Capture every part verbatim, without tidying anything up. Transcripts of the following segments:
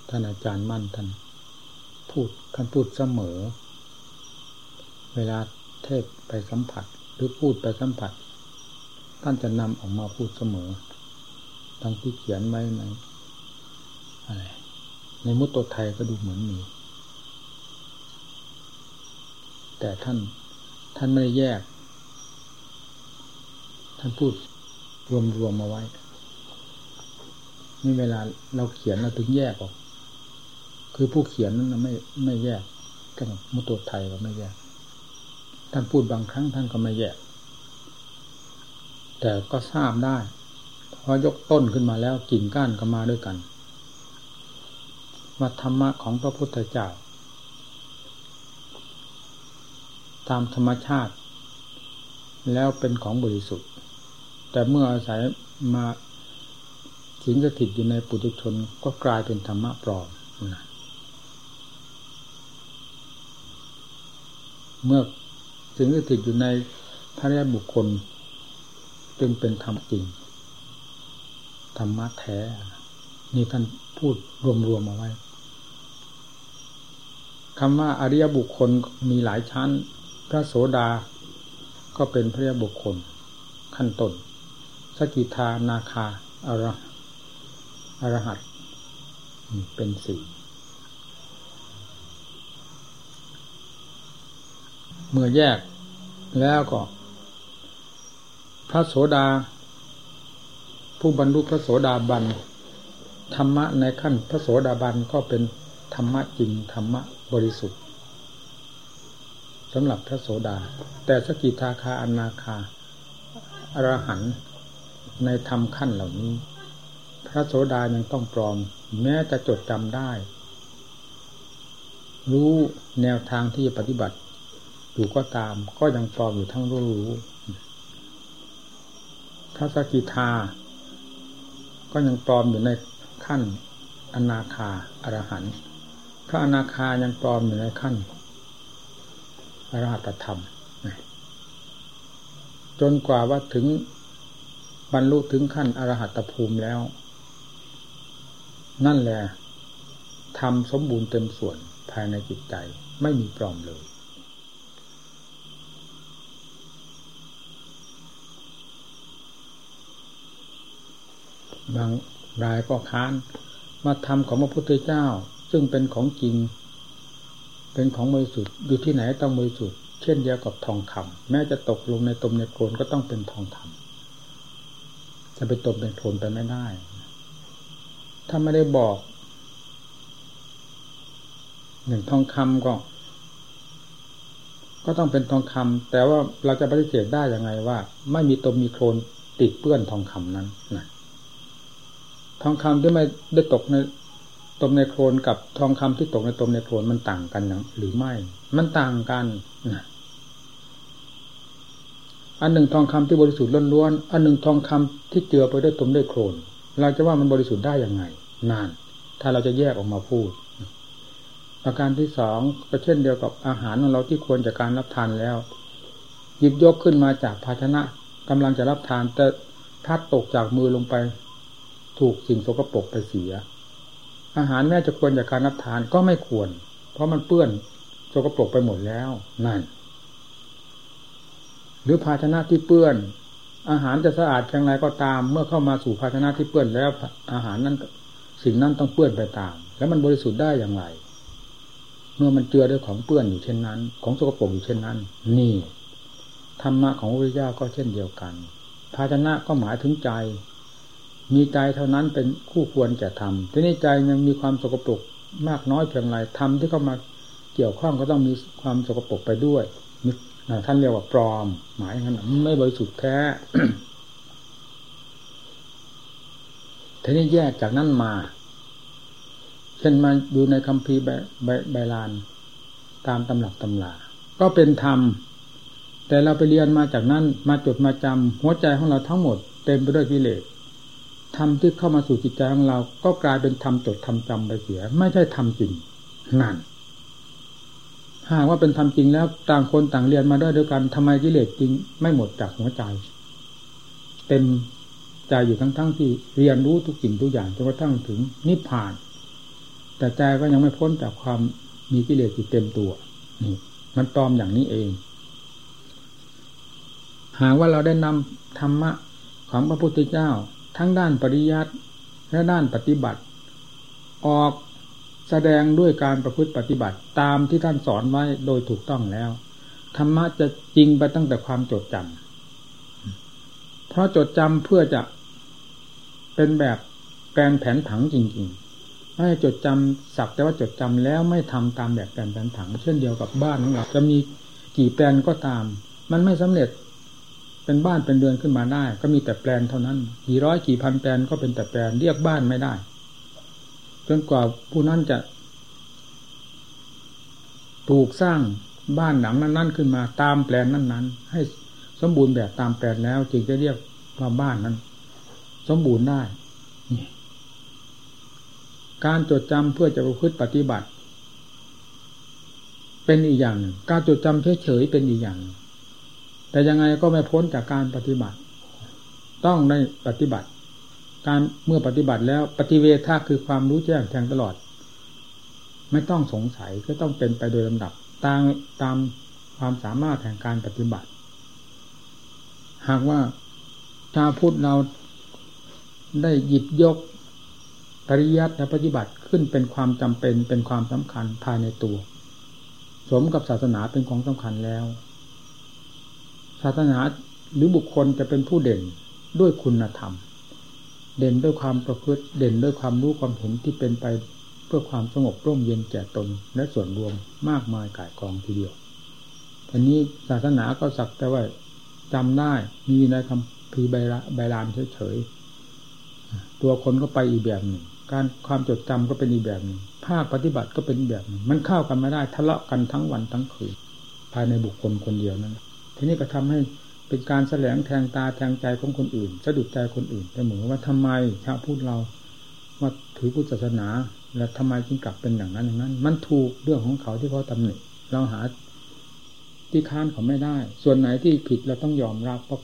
ท่านอาจารย์มั่นท่านพูดท่านพูดเสมอเวลาเทศไปสัมผัสหรือพูดไปสัมผัสท่านจะนำออกมาพูดเสมอทั้งที่เขียนไว้ในอะไรในมุตโตไทยก็ดูเหมือนมีแต่ท่านท่านไม่ได้แยกท่านพูดรวมๆมาไว้นี่เวลาเราเขียนเราถึงแยกออกคือผู้เขียนนั้นไม่ไม่แยกกับมุตโตไทยก็ไม่แยกท่านพูดบางครั้งท่านก็ไม่แยกแต่ก็ทราบได้เพราะยกต้นขึ้นมาแล้วกิ่งก้านก็มาด้วยกันว่าธรรมะของพระพุทธเจ้าตามธรรมชาติแล้วเป็นของบริสุทธิ์แต่เมื่ออาศัยมาสิงสถิตอยู่ในปุถุชนก็กลายเป็นธรรมะปลอมนะเมื่อสิงสถิตอยู่ในพระอริยบุคคลจึงเป็นธรรมจริงธรรมะแท้นี่ท่านพูดรวมๆเอาไว้คำว่าอริยบุคคลมีหลายชั้นพระโสดาก็เป็นพระอริยบุคคลขั้นต้นสกิทานาคาอรอรหัตเป็นสี่เมื่อแยกแล้วก็พระโสดาผู้บรรลุพระโสดาบันธรรมะในขั้นพระโสดาบันก็เป็นธรรมะจริงธรรมะบริสุทธิ์สำหรับพระโสดาแต่สกิทาคาอนาคาอรหันต์ในธรรมขั้นเหล่านี้พระโสดายังต้องปลอมแม้จะจดจำได้รู้แนวทางที่จะปฏิบัติอยู่ก็ตามก็ยังปลอมอยู่ทั้งรู้พระสกิทาก็ยังปลอมอยู่ในขั้นอนาคาอรหันต์พระอนาคายังปลอมอยู่ในขั้นอรหัตธรรมจนกว่าว่าถึงบรรลุถึงขั้นอรหัตภูมิแล้วนั่นแหละทำสมบูรณ์เต็มส่วนภายในจิตใจไม่มีปลอมเลยบางรายก็ค้านมาทำของพระพุทธเจ้าซึ่งเป็นของจริงเป็นของบริสุทธิ์อยู่ที่ไหนต้องบริสุทธิ์เช่นเดียวกับทองคำแม้จะตกลงในตมในโคลนก็ต้องเป็นทองคำจะไปตมเป็นโคลนไปไม่ได้ถ้าไม่ได้บอกหนึ่งทองคำก็ก็ต้องเป็นทองคำแต่ว่าเราจะปฏิเสธได้ยังไงว่าไม่มีตมมีโคลนติดเปื้อนทองคำนั้นนะทองคำที่ไม่ได้ตกในตมในโคลนกับทองคำที่ตกในตมในโคลนมันต่างกันหรือไม่มันต่างกันนะอันหนึ่งทองคำที่บริสุทธิ์ล้วนๆอันหนึ่งทองคำที่เจือไปด้วยตมด้วยโคลนเราจะว่ามันบริสุทธิ์ได้ยังไงนานถ้าเราจะแยกออกมาพูดประการที่สองก็เช่นเดียวกับอาหารของเราที่ควรจากการรับทานแล้วหยิบยกขึ้นมาจากภาชนะกำลังจะรับทานแต่พลัดตกจากมือลงไปถูกสิ่งสกปรกไปเสียอาหารแม้จะควรจากการรับทานก็ไม่ควรเพราะมันเปื้อนสกปรกไปหมดแล้วนั่นหรือภาชนะที่เปื้อนอาหารจะสะอาดเพียงไรก็ตามเมื่อเข้ามาสู่ภาชนะที่เปื้อนแล้วอาหารนั้นสิ่งนั้นต้องเปื้อนไปตามแล้วมันบริสุทธิ์ได้อย่างไรเมื่อมันเจือด้วยของเปื้อนอยู่เช่นนั้นของสกปรกอยู่เช่นนั้นนี่ธรรมะของพระพุทธเจ้าก็เช่นเดียวกันภาชนะก็หมายถึงใจมีใจเท่านั้นเป็นคู่ควรแก่ธรรมทีนี้ใจยังมีความสกปรกมากน้อยเพียงไรธรรมที่เข้ามาเกี่ยวข้องก็ต้องมีความสกปรกไปด้วยท่านเรียกว่าปลอมหมายงั้นไม่บริสุทธิ์แท้ ทีนี้แยกจากนั้นมาเช่นมาอยู่ในคัมภีร์ใบใบใบลานตามตำหลักตำราก็เป็นธรรมแต่เราไปเรียนมาจากนั้นมาจดมาจำหัวใจของเราทั้งหมดเต็มไปด้วยกิเลสธรรมที่เข้ามาสู่จิตใจของเราก็กลายเป็นธรรมจดธรรมจำไปเสียไม่ใช่ธรรมจริงนั่นหากว่าเป็นธรรมจริงแล้วต่างคนต่างเรียนมาด้วยด้วยกันทำไมกิเลสจริงไม่หมดจากหัวใจเต็มใจอยู่ทั้งๆที่เรียนรู้ทุกสิ่งทุกอย่างจนกระทั่งถึงนิพพานแต่ใจก็ยังไม่พ้นจากความมีกิเลสอยู่เต็มตัวนี่มันปลอมอย่างนี้เองหากว่าเราได้นำธรรมะของพระพุทธเจ้าทั้งด้านปริยัติและด้านปฏิบัติออกแสดงด้วยการประพฤติปฏิบัติตามที่ท่านสอนไว้โดยถูกต้องแล้วธรรมะจะจริงไปตั้งแต่ความจดจำเพราะจดจำเพื่อจะเป็นแบบแปลนแผนผังจริงๆไม่จดจำสักแต่ว่าจดจำแล้วไม่ทำตามแบบแปลนแผนผังเช่นเดียวกับบ้านของเราจะมีกี่แปลนก็ตามมันไม่สำเร็จเป็นบ้านเป็นเรือนขึ้นมาได้ก็มีแต่แปลนเท่านั้นกี่ร้อยกี่พันแปลนก็เป็นแต่แปลนเรียกบ้านไม่ได้จนกว่าผู้นั้นจะปลูกสร้างบ้านหลังนั้นๆขึ้นมาตามแปลนนั้นๆให้สมบูรณ์แบบตามแปลนแล้วจึงจะเรียกว่าบ้านนั้นสมบูรณ์ได้การจดจำเพื่อจะประพฤติปฏิบัติเป็นอีกอย่างหนึ่งการจดจำเฉยๆเป็นอีกอย่างแต่ยังไงก็ไม่พ้นจากการปฏิบัติต้องได้ปฏิบัติการเมื่อปฏิบัติแล้วปฏิเวทาคือความรู้แจ้งแทงตลอดไม่ต้องสงสัยก็ต้องเป็นไปโดยลำดับตามตามความสามารถแห่งการปฏิบัติหากว่าชาวพุทธเราได้หยิบยกปริยัติและปฏิบัติขึ้นเป็นความจำเป็นเป็นความสำคัญภายในตัวสมกับศาสนาเป็นของสำคัญแล้วศาสนาหรือบุคคลจะเป็นผู้เด่นด้วยคุณธรรมเด่นด้วยความประพฤติเด่นด้วยความรู้ความเห็นที่เป็นไปเพื่อความสงบร่มเย็นแก่ตนและส่วนรวมมากมายก่ายกองทีเดียวทีนี้ศาสนาก็สักแต่ว่าจำได้มีในคำพีใบละใบลานเฉยๆตัวคนก็ไปอีกแบบหนึ่งการความจดจำก็เป็นอีกแบบหนึ่งภาคปฏิบัติก็เป็นอีกแบบหนึ่งมันเข้ากันไม่ได้ทะเลาะกันทั้งวันทั้งคืนภายในบุคคลคนเดียวนั้นทีนี้ก็ทำให้เป็นการแสลงแทงตาแทงใจของคนอื่นสะดุดใจคนอื่นแต่เหมือนว่าทำไมชาวพุทธเราว่าถือพุทธศาสนาแล้วทำไมจึงกลับเป็นอย่างนั้นอย่างนั้นมันถูกเรื่องของเขาที่เขาตำหนิเราหาที่ค้านเขาไม่ได้ส่วนไหนที่ผิดเราต้องยอมรับเพราะ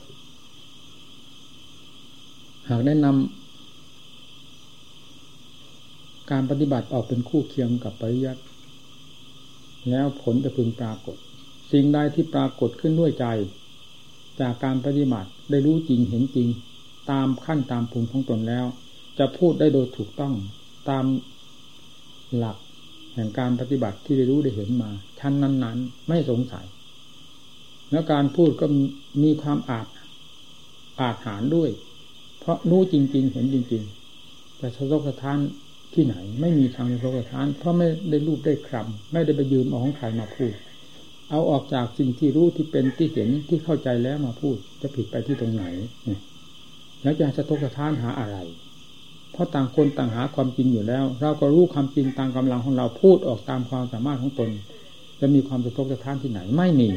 หากได้นำการปฏิบัติออกเป็นคู่เคียงกับปริยัติแล้วผลจะพึงปรากฏสิ่งใดที่ปรากฏขึ้นด้วยใจจากการปฏิบัติได้รู้จริงเห็นจริงตามขั้นตามภูมิของตนแล้วจะพูดได้โดยถูกต้องตามหลักแห่งการปฏิบัติที่ได้รู้ได้เห็นมาชั้นนั้นๆไม่สงสัยแล้วการพูดก็มีความอาจอาจหารด้วยเพราะรู้จริงๆเห็นจริงๆแต่สะทกสะท้านที่ไหนไม่มีทางสะทกสะท้านเพราะไม่ได้รูปได้คำไม่ได้ไปยืมเอาของใครมาพูดเอาออกจากสิ่งที่รู้ที่เป็นที่เห็นที่เข้าใจแล้วมาพูดจะผิดไปที่ตรงไหนแล้วจะสะทกสะท้านหาอะไรเพราะต่างคนต่างหาความจริงอยู่แล้วเราก็รู้ความจริงตามกำลังของเราพูดออกตามความสามารถของตนจะมีความสะทกสะท้านที่ไหนไม่มี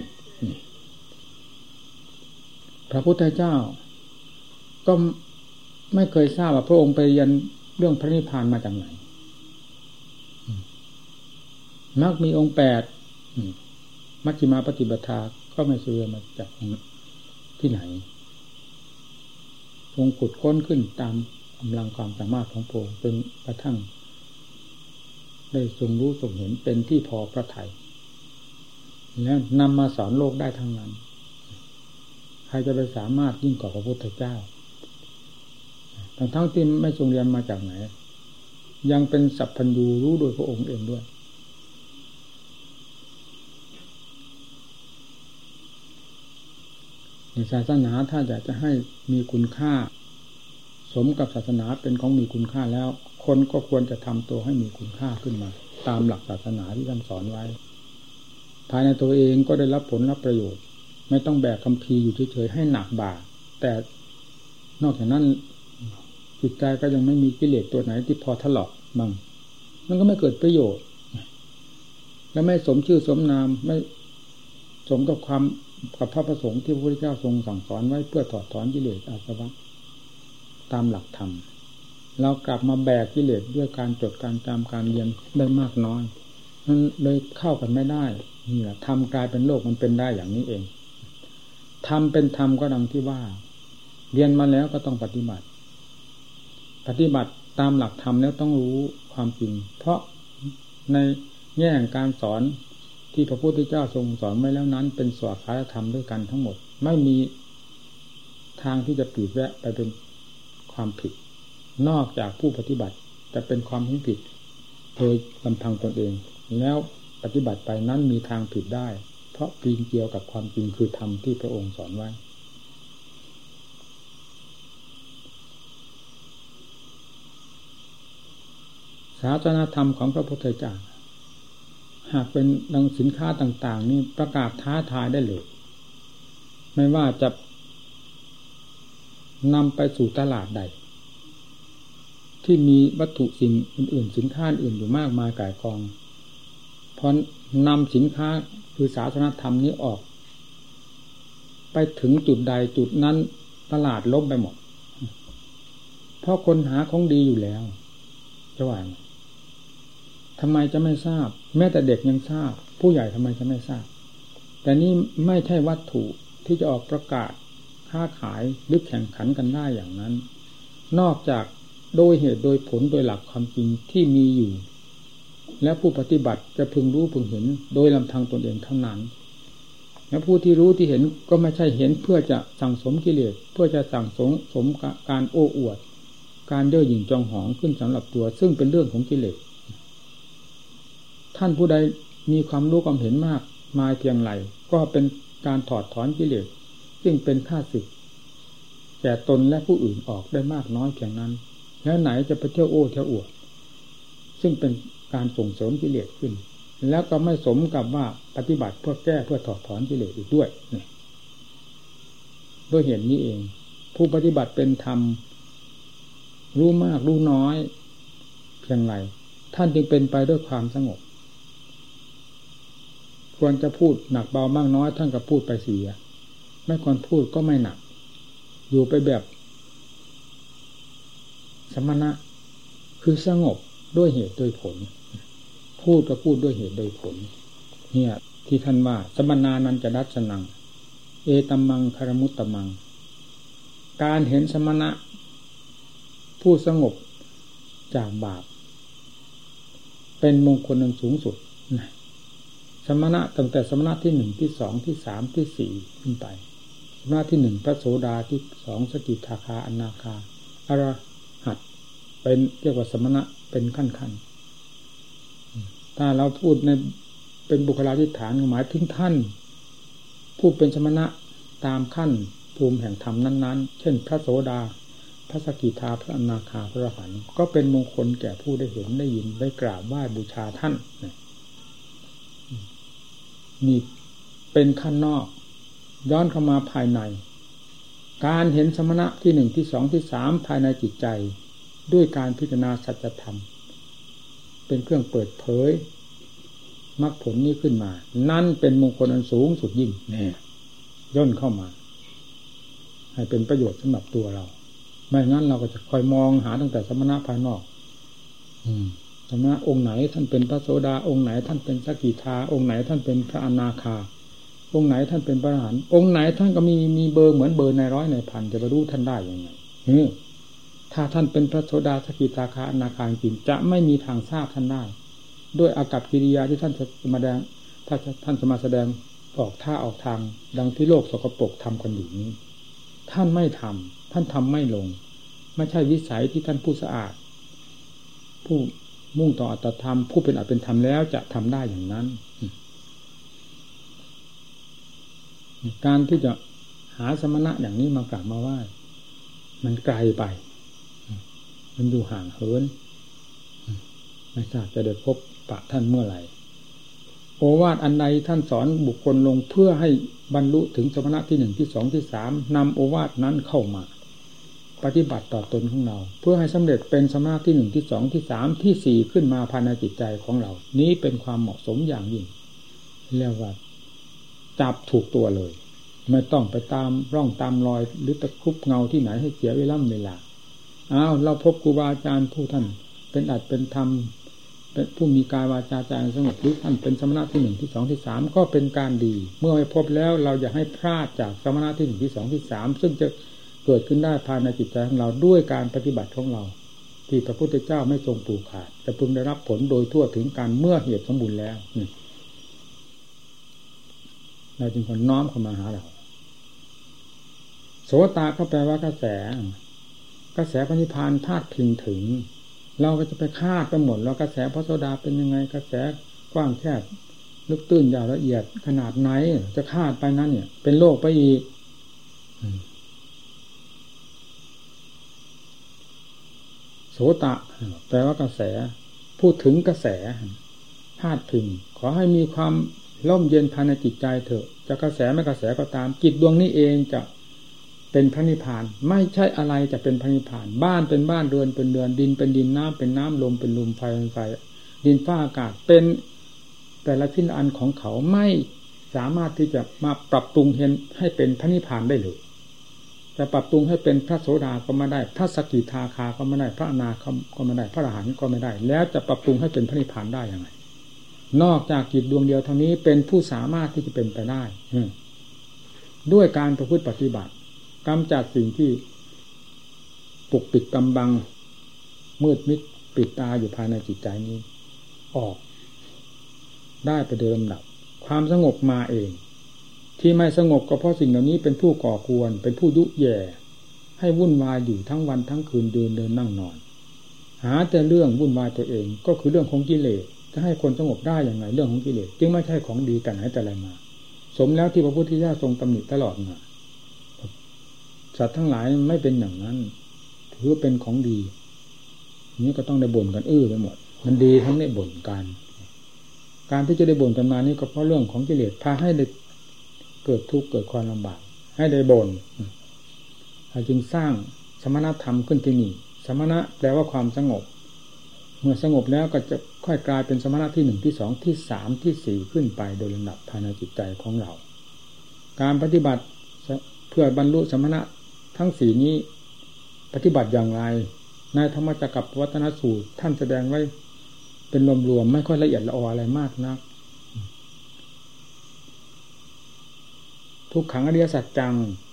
พระพุทธเจ้าก็ไม่เคยทราบว่าพระองค์ไปเรียนเรื่องพระนิพพานมาจากไหนมักมีองค์แปดมัชฌิมาปฏิปทาก็ไม่เสื่อมาจากที่ไหนองค์ขุดค้นขึ้นตามกำลังความสามารถของพระองค์จนกระทั่งได้ทรงรู้ทรงเห็นเป็นที่พอพระทัยแล้วนำมาสอนโลกได้ทั้งนั้นใครจะไปสามารถยิ่งกว่าพระพุทธเจ้าทั้งทั้งที่ไม่ทรงเรียนมาจากไหนยังเป็นสัพพัญญูรู้โดยพระองค์เองด้วยศาสนาถ้าอยากจะให้มีคุณค่าสมกับศาสนาเป็นของมีคุณค่าแล้วคนก็ควรจะทำตัวให้มีคุณค่าขึ้นมาตามหลักศาสนาที่ท่านสอนไว้ภายในตัวเองก็ได้รับผลรับประโยชน์ไม่ต้องแบกคัมภีร์อยู่เฉยๆให้หนักบ่าแต่นอกจากนั้นจิตใจก็ยังไม่มีกิเลสตัวไหนที่พอถลอกบ้างมันก็ไม่เกิดประโยชน์และไม่สมชื่อสมนามไม่สมกับความกับพระประสงค์ที่พระพุทธเจ้าทรงสั่งสอนไว้เพื่อถอดถอนกิเลสอาสวะตามหลักธรรมเรากลับมาแบกกิเลสด้วยการจดการจำการเรียนได้มากน้อยมันเลยเข้ากันไม่ได้นี่แหละธรรมกลายเป็นโลกมันเป็นได้อย่างนี้เองธรรมเป็นธรรมก็ดังที่ว่าเรียนมาแล้วก็ต้องปฏิบัติปฏิบัติตามหลักธรรมแล้วต้องรู้ความจริงเพราะในแง่แห่งการสอนที่พระพุทธเจ้าทรงสอนไว้แล้วนั้นเป็นสวากขาธรรมด้วยกันทั้งหมดไม่มีทางที่จะปลีกแวะไปเป็นความผิดนอกจากผู้ปฏิบัติจะเป็นความผิดโดยลำพังตนเองแล้วปฏิบัติไปนั้นมีทางผิดได้เพราะปีนเกี่ยวกับความจริงคือธรรมที่พระองค์สอนไว้ศาสนธรรมของพระพุทธเจ้าหากเป็นดังสินค้าต่างๆนี่ประกาศท้าทายได้เลยไม่ว่าจะนำไปสู่ตลาดใดที่มีวัตถุสิ่งอื่นๆสินค้าอื่นอยู่มากมายก่ายกองพอนำสินค้าคือศาสนธรรมนี้ออกไปถึงจุดใดจุดนั้นตลาดล้มไปหมดเพราะคนหาของดีอยู่แล้วจะว่าทำไมจะไม่ทราบแม้แต่เด็กยังทราบผู้ใหญ่ทำไมจะไม่ทราบแต่นี่ไม่ใช่วัตถุที่จะออกประกาศค้าขายหรือแข่งขันกันได้อย่างนั้นนอกจากโดยเหตุโดยผลโดยหลักความจริงที่มีอยู่และผู้ปฏิบัติจะพึงรู้พึงเห็นโดยลำพังตนเองเท่านั้นและผู้ที่รู้ที่เห็นก็ไม่ใช่เห็นเพื่อจะสั่งสมกิเลสเพื่อจะสั่งสมสมการโอ้อวดการเย่อหยิ่งจองหองขึ้นสำหรับตัวซึ่งเป็นเรื่องของกิเลสท่านผู้ใดมีความรู้ความเห็นมากมายเพียงไรก็เป็นการถอดถอนกิเลสซึ่งเป็นข้าศึกแก่ตนและผู้อื่นออกได้มากน้อยเพียงนั้นแล้วไหนจะไปเที่ยวโอ้เที่ยวอวดซึ่งเป็นการส่งเสริมกิเลสขึ้นแล้วก็ไม่สมกับว่าปฏิบัติเพื่อแก้เพื่อถอดถอนกิเลสอีกด้วยนี่ด้วยเหตุนี้เองผู้ปฏิบัติเป็นธรรมรู้มากรู้น้อยเพียงไรท่านจึงเป็นไปด้วยความสงบควรจะพูดหนักเบามากน้อยท่านก็พูดไปเสียไม่ควรพูดก็ไม่หนักอยู่ไปแบบสมณะคือสงบด้วยเหตุโดยผลพูดก็พูดด้วยเหตุโดยผลเนี่ยที่ท่านว่าสมณานันจะดัชนังเอตัมมังคารมุตตมังการเห็นสมณะผู้สงบจากบาปเป็นมงคลอันสูงสุดสมณะตั้งแต่สมณะที่หนึ่งที่สองที่สามที่สี่ขึ้นไปสมณะที่หนึ่งพระโสดาที่สองสกิทาคาอนาคาอรหัตเป็นเรียกว่าสมณะเป็นขั้นขั้นถ้าเราพูดในเป็นบุคลาธิฐานหมายถึงท่านผู้เป็นสมณะตามขั้นภูมิแห่งธรรมนั้นๆเช่นพระโสดาพระสกิทาพระอนาคาพระอรหันต์ก็เป็นมงคลแก่ผู้ได้เห็นได้ยินได้กราบไหว้บูชาท่านนี่เป็นขั้นนอกย้อนเข้ามาภายในการเห็นสมณะที่หนึ่งที่สองที่สามภายในจิตใจด้วยการพิจารณาสัจธรรมเป็นเครื่องเปิดเผยมรรคผลนี้ขึ้นมานั่นเป็นมงคลอันสูงสุดยิ่งแน่ย่นเข้ามาให้เป็นประโยชน์สำหรับตัวเราไม่งั้นเราก็จะคอยมองหาตั้งแต่สมณะภายนอกอืมสมณะองค์ไหนท่านเป็นพระโสดาองค์ไหนท่านเป็นสกิทาองค์ไหนท่านเป็นพระอนาคาองค์ไหนท่านเป็นพระอรหันต์องค์ไหนท่านก็มีมีเบอร์เหมือนเบอร์ในร้อยในพันจะไปรู้ท่านได้ยังไงถ้าท่านเป็นพระโสดาสกิทาคาอนาคาจริงจะไม่มีทางทราบท่านได้ด้วยอากัปกิริยาที่ท่านจะมาแสดงถ้าท่านจะมาแสดงออกท่าออกทางดังที่โลกสกปรกทำกันอยู่นี้ท่านไม่ทำท่านทำไม่ลงไม่ใช่วิสัยที่ท่านผู้สะอาดผู้มุ่งต่ออัตธรรมผู้เป็นอัตเป็นธรรมแล้วจะทำได้อย่างนั้นการที่จะหาสมณะอย่างนี้มากราบมาไหว้มันไกลไปมันอยู่ห่างเหินไม่ทราบจะได้พบปะท่านเมื่อไหร่โอวาทอันใดท่านสอนบุคคลลงเพื่อให้บรรลุถึงสมณะที่หนึ่งที่สองที่สามนำโอวาทนั้นเข้ามาปฏิบัติต่อตนของเราเพื่อให้สำเร็จเป็นสมณะที่หนึ่งที่สองที่สามที่สี่ขึ้นมาภายในจิตใจของเรานี้เป็นความเหมาะสมอย่างยิ่งเรียกว่าจับถูกตัวเลยไม่ต้องไปตามร่องตามรอยหรือตะคุบเงาที่ไหนให้เสียเวลาเวลาอ้าวเราพบครูบาอาจารย์ผู้ท่านเป็นอัตเป็นธรรมเป็นผู้มีกายวาจาใจสงบหรือท่านเป็นสมณะที่หนึ่งที่สองที่สามก็เป็นการดีเมื่อไม่พบแล้วเราอย่าให้พลาดจากสมณะที่หนึ่งที่สองที่สามซึ่งจะเกิดขึ้นได้ภายในจิตใจของเราด้วยการปฏิบัติของเราที่พระพุทธเจ้าไม่ทรงปลูกขาดจะพึงได้รับผลโดยทั่วถึงการเมื่อเหตุสมบูรณ์แล้วเราจึงควรน้อมเข้ามาหาเราโสตก็แปลว่ากระแสกระแสพระนิพพานธาตุพิงถึงเราก็จะไปคาดไปหมดแล้วกระแสพระโสดาเป็นยังไงกระแสกว้างแคบลึกตื้นยาวละเอียดขนาดไหนจะคาดไปนั้นเนี่ยเป็นโลกไปอีกโสตะแปลว่ากระแสพูดถึงกระแสธาตุพิงขอให้มีความร่มเย็นภายในจิตใจเถอะจะกระแสไม่กระแสก็ตามจิตดวงนี้เองจะเป็นพระนิพพานไม่ใช่อะไรจะเป็นพระนิพพานบ้านเป็นบ้านเรือนเป็นเรือนดินเป็นดินน้ำเป็นน้ำลมเป็นลมไฟเป็นไฟดินฟ้าอากาศเป็นแต่ละชิ้นอันของเขาไม่สามารถที่จะมาปรับปรุงให้เป็นพระนิพพานได้เลยจะปรับปรุงให้เป็นพระโสดาก็ไม่ได้พระสกิทาคาก็ไม่ได้พระอนาคาก็ไม่ได้พระอรหันต์ก็ไม่ได้แล้วจะปรับปรุงให้เป็นพระนิพพานได้ยังไงนอกจากจิตดวงเดียวเท่านี้เป็นผู้สามารถที่จะเป็นไปได้ด้วยการประพฤติปฏิบัติกำจัดสิ่งที่ปกปิดกำบังมืดมิดปิดตาอยู่ภายในจิตใจนี้ออกได้ไปโดยลำดับความสงบมาเองที่ไม่สงบก็เพราะสิ่งเหล่านี้เป็นผู้ก่อกวนเป็นผู้ยุแย่ให้วุ่นวายอยู่ทั้งวันทั้งคืนเดินเดินนั่งนอนหาแต่เรื่องวุ่นวายตัวเองก็คือเรื่องของกิเลสจะให้คนสงบได้อย่างไรเรื่องของกิเลสจึงไม่ใช่ของดีแต่ไหนแต่ไรมาสมแล้วที่พระพุทธเจ้าทรงตำหนิตลอดมาสัตว์ทั้งหลายไม่เป็นอย่างนั้นถือเป็นของดีนี้ก็ต้องได้บ่นกันอื้อไปหมดมันดีทั้งได้บ่นกันการที่จะได้บ่นกันมานี่ก็เพราะเรื่องของกิเลสพาให้ได้เกิดทุกข์เกิดความลำบากให้ได้บ่นจึงสร้างสมณธรรมขึ้นที่นี่สมณะแปลว่าความสงบเมื่อสงบแล้วก็จะค่อยกลายเป็นสมณะที่หนึ่งที่สองที่สามที่สี่ขึ้นไปโดยลำดับภายในจิตใจของเราการปฏิบัติเพื่อบรรลุสมณะทั้งสี่นี้ปฏิบัติอย่างไรในธรรมจักรวัฒนสูตรท่านแสดงไว้เป็นรวมๆไม่ค่อยละเอียดละอออะไรมากนักทุกขังอริยสัจจัง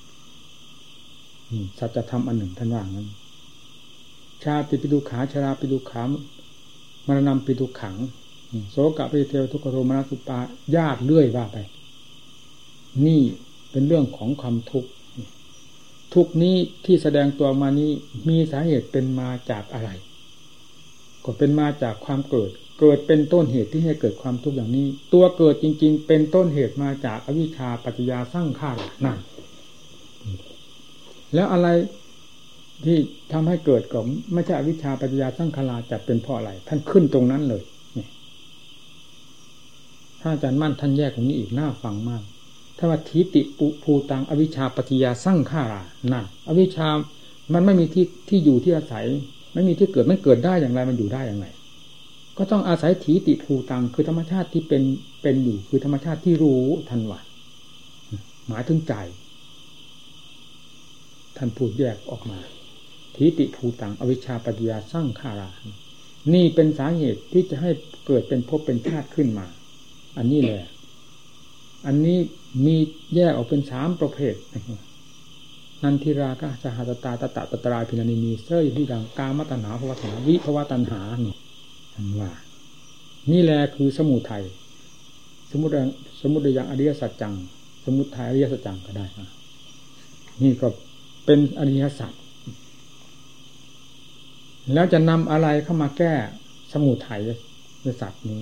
สัจธรรมอันหนึ่งท่านว่างั้นชาติปิทุขาชราปิทุขามรณะปิทุขังโสกะปิเทวทุกขโทมนัสสุปาญาติเลื่อยว่าไปนี่เป็นเรื่องของความทุกข์ทุกนี้ที่แสดงตัวมานี้มีสาเหตุเป็นมาจากอะไรก็เป็นมาจากความเกิดเกิดเป็นต้นเหตุที่ให้เกิดความทุกข์อย่างนี้ตัวเกิดจริงๆเป็นต้นเหตุมาจากอวิชชาปัจจยาสร้างข้านั่นแล้วอะไรที่ทำให้เกิดก็ไม่ใช่อวิชชาปัจจยาสร้างขาราจะเป็นเพราะอะไรท่านขึ้นตรงนั้นเลยถ้าอาจารย์มั่นท่านแยกตรงนี้อีกน่าฟังมากถ้าว่าทิฏฐิปุภูตังอวิชชาปัจจยาสร้างข้ารานั่นอวิชชามันไม่มีที่ที่อยู่ที่อาศัยไม่มีที่เกิดมันเกิดได้อย่างไรมันอยู่ได้อย่างไรก็ต้องอาศัยถีติภูตังคือธรรมชาติที่เป็นเป็นอยู่คือธรรมชาติที่รู้ทันว่าหมายถึงใจท่านพูดแยกออกมาถีติภูตังอวิชชาปัจจยาสร้างขารานี่เป็นสาเหตุที่จะให้เกิดเป็นภพเป็นชาติขึ้นมาอันนี้แหละอันนี้มีแยกออกเป็นสามประเภทนันทิราคะสหัสตาตตะตตราพินานินีเสยที่ดังกามตัณหาภวตัณหาวิภวตัณหานี่ท่านว่านี่แหละคือสมุทัยสมุทัยสมุทัยอย่างอริยสัจจังสมุทัยอริยสัจจังก็ได้นี่ก็เป็นอริยสัจแล้วจะนำอะไรเข้ามาแก้สมุทัยสัจนี้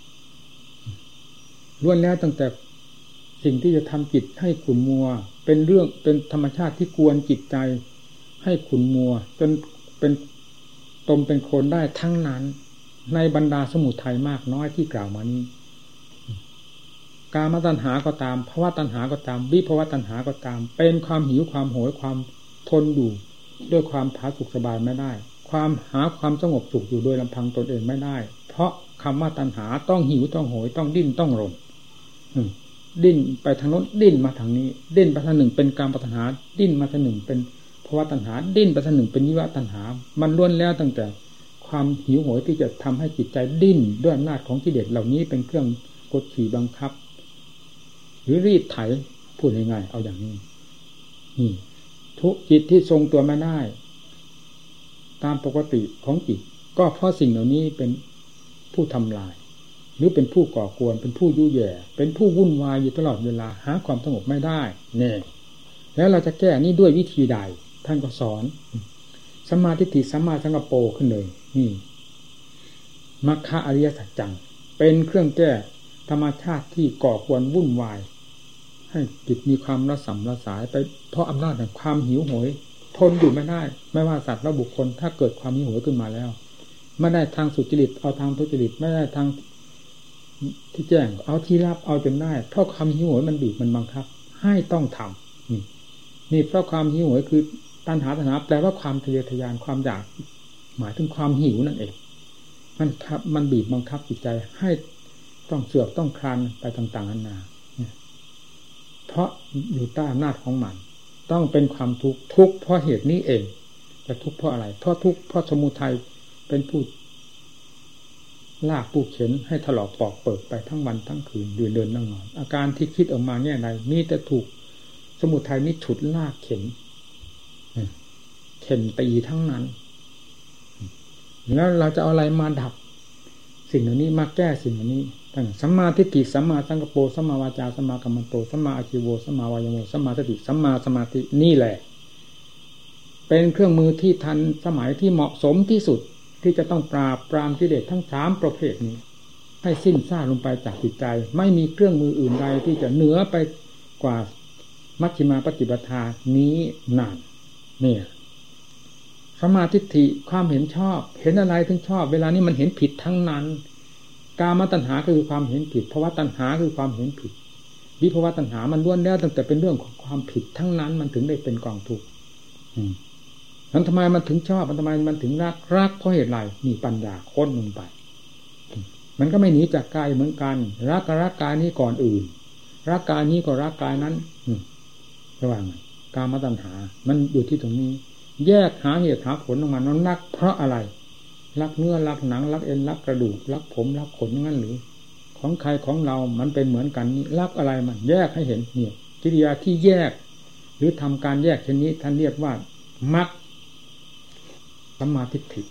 ล้วนแล้วตั้งแต่สิ่งที่จะทำจิตให้ขุ่นมัวเป็นเรื่องเป็นธรรมชาติที่กวนจิตใจให้ขุ่นมัวจนเป็นตมเป็นโคลนได้ทั้งนั้นในบรรดาสมุทัยมากน้อยที่กล่าวมานี้กามตัณหาก็ตามภวตัณหาก็ตามวิภวตัณหาก็ตามเป็นความหิวความโหยความทนอยู่ด้วยความผาสุกสบายไม่ได้ความหาความสงบสุขอยู่โดยลำพังตนเองไม่ได้เพราะคำว่าตัณหาต้องหิวต้องโหยต้องดิ้นต้องรนดิ้นไปทางโน้นดิ้นมาทางนี้ดิ้นไปทางหนึ่งเป็นกามตัณหาดิ้นมาทางหนึ่งเป็นภวตัณหาดิ้นไปทางหนึ่งเป็นวิภวตัณหามันล้วนแล้วตั้งแต่ความหิวโหยที่จะทำให้จิตใจดิ้นด้วยอำนาจของกิเลสเหล่านี้เป็นเครื่องกดขี่บังคับหรือรีดไถพูดง่ายๆเอาอย่างนี้นี่ทุกจิตที่ทรงตัวไม่ได้ตามปกติของจิตก็เพราะสิ่งเหล่านี้เป็นผู้ทำลายหรือเป็นผู้ก่อกวนเป็นผู้ยุ่ยแย่เป็นผู้วุ่นวายอยู่ตลอดเวลาหาความสงบไม่ได้เนี่ยแล้วเราจะแก้นี้ด้วยวิธีใดท่านก็สอนสัมมาทิฏฐิสัมมาสังกัปโปขึ้นเลยนี่มัคคะอริยสัจจังเป็นเครื่องแก้ธรรมชาติที่ก่อกวนวุ่นวายให้จิตมีความระส่ำระสายไปเพราะอำนาจแห่งความหิวโหยทนอยู่ไม่ได้ไม่ว่าสัตว์และบุคคลถ้าเกิดความหิวโหยขึ้นมาแล้วไม่ได้ทางสุจริตเอาทางทุจริตไม่ได้ทางที่แจ้งเอาที่รับเอาจนได้เพราะความหิวโหยมันบีบมันบังคับให้ต้องทำนี่นี่เพราะความหิวโหยคือตัณหาตัณหาแปลว่าความทะเยอทะยานความอยากหมายถึงความหิวนั่นเองมันมันบีบบังคับจิตใจให้ต้องเสือกต้องคลานไปต่างๆนานาเพราะอยู่ใต้อำนาจของมันต้องเป็นความทุกข์ทุกข์เพราะเหตุนี้เองแต่ทุกข์เพราะอะไรเพราะทุกข์เพราะสมุทัยเป็นผู้ลากผู้เข็นให้ถลอกปอกเปิดไปทั้งวันทั้งคืนเดินเดินนั่งนอนอาการที่คิดออกมาเนี่ยใดมีแต่ถูกสมุทัยนี้ฉุดลากเข็นเข็นตีทั้งนั้นแล้วเราจะเอาอะไรมาดับสิ่งเหล่านี้มาแก้สิ่งเหล่านี้ตั้งสัมมาทิฏฐิสัมมาสังกัปโปสัมมาวาจาสัมมากัมมันโตสัมมาอาชีโวสัมมาวายโมสัมมาสติสัมมาสมาธินี่แหละเป็นเครื่องมือที่ทันสมัยที่เหมาะสมที่สุดที่จะต้องปราบปรามกิเลสทั้งสามประเภทนี้ให้สิ้นซากลงไปจากจิตใจไม่มีเครื่องมืออื่นใดที่จะเหนือไปกว่ามัชฌิมาปฏิปทานี้นานเนี่ยสัมมาทิฏฐิความเห็นชอบเห็นอะไรถึงชอบเวลานี้มันเห็นผิดทั้งนั้นกามตัณหาคือความเห็นผิดภวตัณหาคือความเห็นผิดวิภวตัณหามันล้วนแล้วตั้งแต่เป็นเรื่องของความผิดทั้งนั้นมันถึงได้เป็นกองทุกข์นั้นทำไมมันถึงชอบมันทำไมมันถึงรักรักเพราะเหตุไรมีปัญญาค้นลงไปมันก็ไม่หนีจากกายเหมือนกันรักกับรักกายนี้ก่อนอื่นรักกายนี้ก็รักกายนั้นระหว่างกามตัณหามันอยู่ที่ตรงนี้แยกหาเหตุหาผลออกมานั้นรักเพราะอะไรรักเนื้อรักหนังรักเอ็นรักกระดูกรักผมรักขนงั้นหรือของใครของเรามันเป็นเหมือนกันนี่รักอะไรมันแยกให้เห็นเนี่ยกิริยาที่แยกหรือทำการแยกเช่นนี้ท่านเรียกว่ามัคสัมมาทิฏฐิ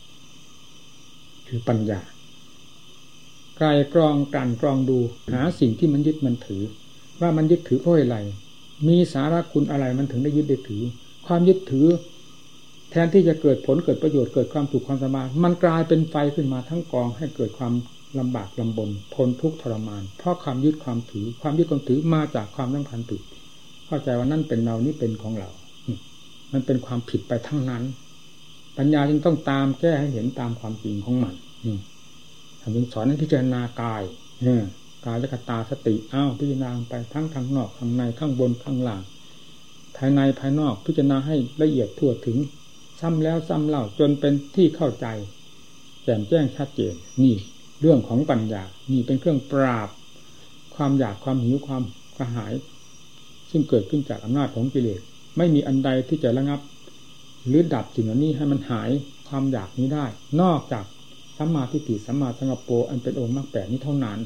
คือปัญญาไกลกรองกันกรองดูหาสิ่งที่มันยึดมันถือว่ามันยึดถือเพราะอะไรมีสาระคุณอะไรมันถึงได้ยึดได้ถือความยึดถือแทนที่จะเกิดผลเกิดประโยชน์เกิดความสุขความสบายมันกลายเป็นไฟขึ้นมาทั้งกองให้เกิดความลำบากลำบนทนทุกข์ทรมานเพราะความยึดความถือความยึดความถือมาจากความสำคัญผิดเข้าใจว่านั่นเป็นเรานี่เป็นของเรามันเป็นความผิดไปทั้งนั้นปัญญาจึงต้องตามแก้ให้เห็นตามความจริงของมันท่านจึงสอนให้พิจารณากายกายและตาสติอ้าวพิจารณาไปทั้งข้างนอกข้างในข้างบนข้างล่างภายในภายนอกพิจารณาให้ละเอียดทั่วถึงซ้ำแล้วซ้ำเล่าจนเป็นที่เข้าใจแจ่มแจ้งชัดเจนนี่เรื่องของปัญญานี่เป็นเครื่องปราบความอยากความหิวความกระหายซึ่งเกิดขึ้นจากอำนาจของกิเลสไม่มีอันใดที่จะระงับหรือดับสิ่งเหล่านี้ให้มันหายความอยากนี้ได้นอกจากสัมมาทิฏฐิสัมมาสังกัปโปอันเป็นองค์มรรคแปดนี้เท่านั้น